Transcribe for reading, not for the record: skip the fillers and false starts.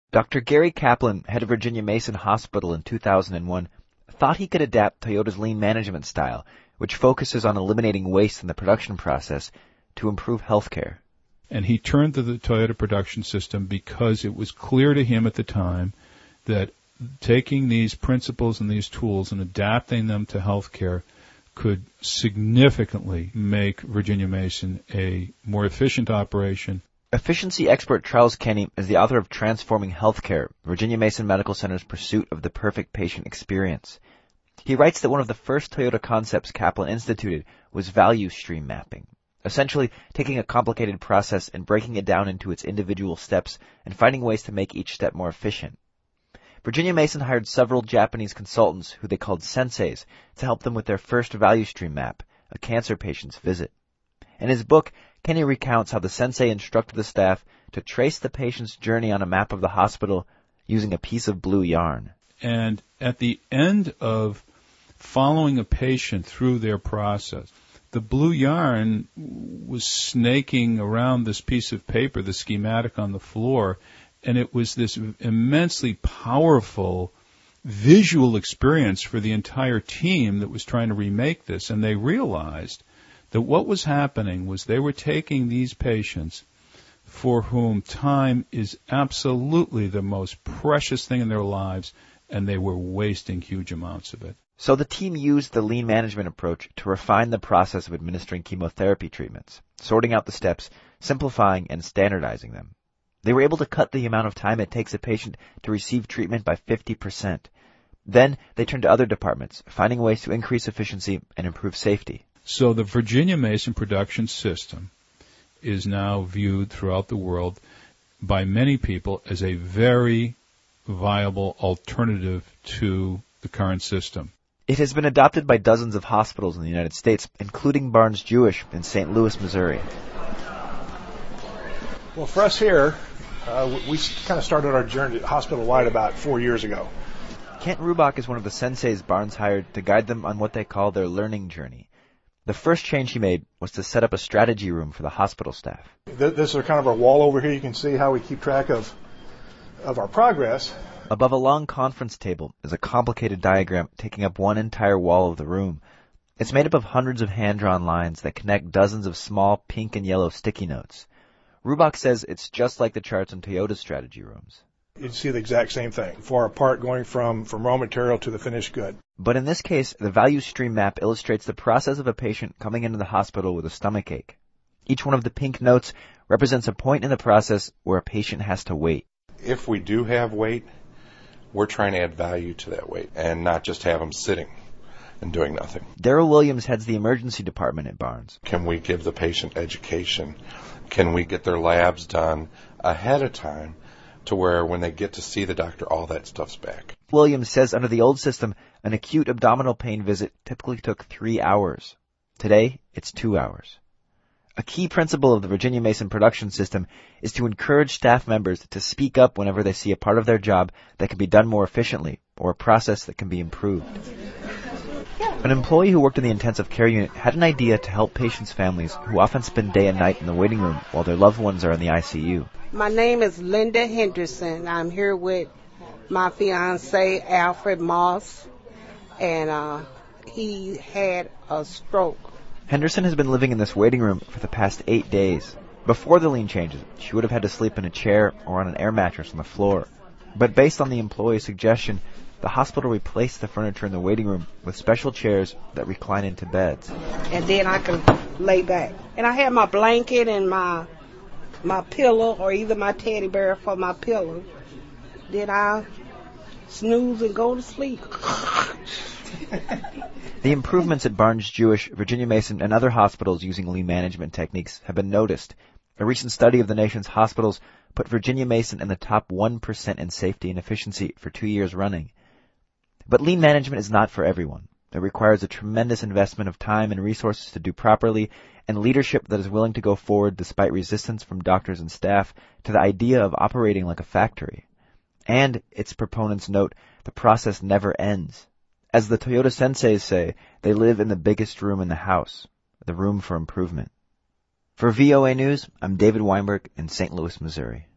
Dr. Gary Kaplan, head of Virginia Mason Hospital in 2001, thought he could adapt Toyota's lean management style, which focuses on eliminating waste in the production process, to improve healthcare. And he turned to the Toyota production system because it was clear to him at the time that taking these principles and these tools and adapting them to healthcare could significantly make Virginia Mason a more efficient operation. Efficiency expert Charles Kenny is the author of Transforming Healthcare, Virginia Mason Medical Center's pursuit of the perfect patient experience. He writes that one of the first Toyota concepts Kaplan instituted was value stream mapping, essentially taking a complicated process and breaking it down into its individual steps and finding ways to make each step more efficient. Virginia Mason hired several Japanese consultants who they called senseis to help them with their first value stream map, a cancer patient's visit. In his book, Kenny recounts how the sensei instructed the staff to trace the patient's journey on a map of the hospital using a piece of blue yarn. And at the end of following a patient through their process, the blue yarn was snaking around this piece of paper, the schematic on the floor, and it was this immensely powerful visual experience for the entire team that was trying to remake this. And they realized that what was happening was they were taking these patients for whom time is absolutely the most precious thing in their lives, and they were wasting huge amounts of it. So the team used the lean management approach to refine the process of administering chemotherapy treatments, sorting out the steps, simplifying and standardizing them. They were able to cut the amount of time it takes a patient to receive treatment by 50%. Then they turned to other departments, finding ways to increase efficiency and improve safety. So the Virginia Mason production system is now viewed throughout the world by many people as a very viable alternative to the current system. It has been adopted by dozens of hospitals in the United States, including Barnes-Jewish in St. Louis, Missouri. Well, for us here, we kind of started our journey hospital-wide about 4 years ago. Kent Rubach is one of the senseis Barnes hired to guide them on what they call their learning journey. The first change he made was to set up a strategy room for the hospital staff. This is kind of our wall over here. You can see how we keep track of our progress. Above a long conference table is a complicated diagram taking up one entire wall of the room. It's made up of hundreds of hand-drawn lines that connect dozens of small pink and yellow sticky notes. Rubach says it's just like the charts in Toyota's strategy rooms. You see the exact same thing, for a part going from raw material to the finished good. But in this case, the value stream map illustrates the process of a patient coming into the hospital with a stomachache. Each one of the pink notes represents a point in the process where a patient has to wait. If we do have wait, we're trying to add value to that wait and not just have them sitting and doing nothing. Daryl Williams heads the emergency department at Barnes. Can we give the patient education? Can we get their labs done ahead of time to where when they get to see the doctor, all that stuff's back? Williams says under the old system, an acute abdominal pain visit typically took 3 hours. Today, it's 2 hours. A key principle of the Virginia Mason production system is to encourage staff members to speak up whenever they see a part of their job that can be done more efficiently or a process that can be improved. An employee who worked in the intensive care unit had an idea to help patients' families who often spend day and night in the waiting room while their loved ones are in the ICU. My name is Linda Henderson. I'm here with my fiancé, Alfred Moss, and he had a stroke. Henderson has been living in this waiting room for the past 8 days. Before the lean changes, she would have had to sleep in a chair or on an air mattress on the floor. But based on the employee's suggestion, the hospital replaced the furniture in the waiting room with special chairs that recline into beds. And then I can lay back. And I have my blanket and my pillow, or either my teddy bear for my pillow. Then I snooze and go to sleep. The improvements at Barnes-Jewish, Virginia Mason, and other hospitals using lean management techniques have been noticed. A recent study of the nation's hospitals put Virginia Mason in the top 1% in safety and efficiency for 2 years running. But lean management is not for everyone. It requires a tremendous investment of time and resources to do properly, and leadership that is willing to go forward despite resistance from doctors and staff to the idea of operating like a factory. And, its proponents note, the process never ends. As the Toyota senseis say, they live in the biggest room in the house, the room for improvement. For VOA News, I'm David Weinberg in St. Louis, Missouri.